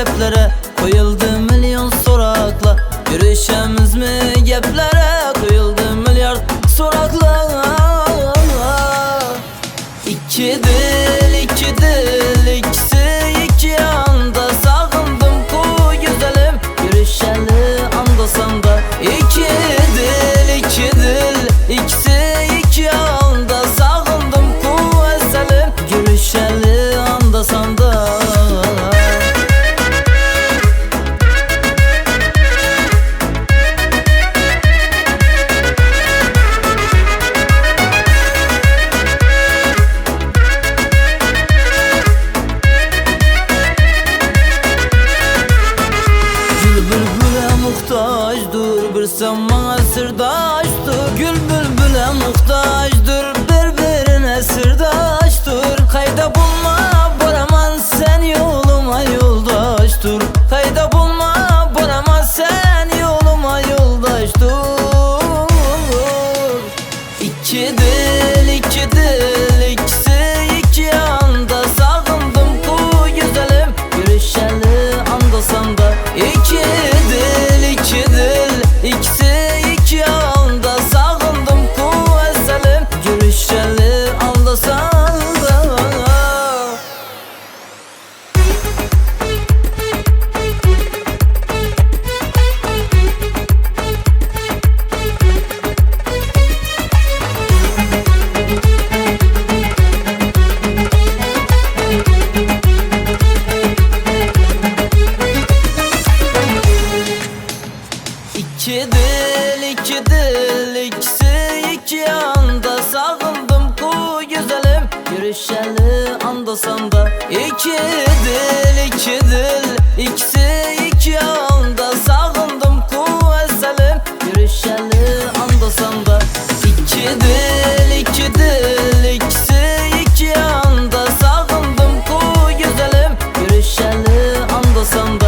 geplere, koyuldu milyon sorakla. Görüşemiz mi geplere, koyuldu milyar sorakla. İki dil, iki dil, ikisi iki yanda. Sağındım ku güzelim, görüşeli andasan da. İki dil, iki dil, ikisi iki yanda. Sağındım ku ezelim, görüşeli andasan da. Muhtaçdır bir sen bana sırdaştır. Gül bülbüle muhtaçdır, birbirine sırdaştır. Kayda bulma baraman sen yoluma yoldaştır. Kayda bulma baraman sen yoluma yoldaştır. İki dil, iki dil, ikisi iki yanda. Sağındım ku güzelim, görüşeli andasan da. İki dil, iki dil, ikisi iki yanda. Sağındım ku ezelim, görüşeli andasan da. İki dil, iki dil, ikisi iki yanda. Sağındım ku güzelim, görüşeli andasan da. İki dil, iki dil, ikisi iki yanda. Sağındım ku ezelim, görüşeli andasan da. İki dil, iki dil, ikisi iki yanda. Sağındım ku güzelim, görüşeli andasan da.